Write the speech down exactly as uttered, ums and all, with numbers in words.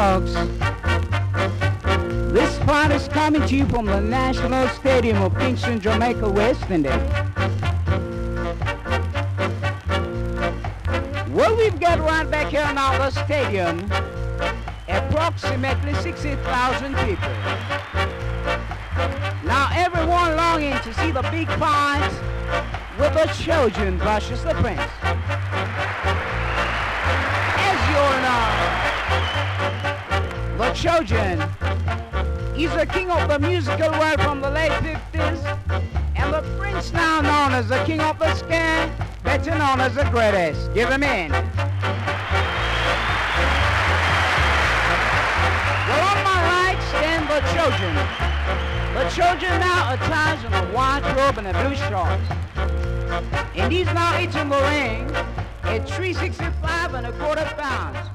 folks. This part is coming to you from the National Stadium of Kingston, Jamaica, West Indies. Well, we've got right back here in our stadium approximately sixty thousand people. Now everyone longing to see the big fight with the children versus the prince. As you all know, the children is the king of the musical world from the late fifties, and the prince now known as the king of the ska, better known as the greatest. Give him in. Well, on my right stand the children. The children now attired in a white robe and a blue shorts. And he's now eating the ring at three sixty-five and a quarter pounds.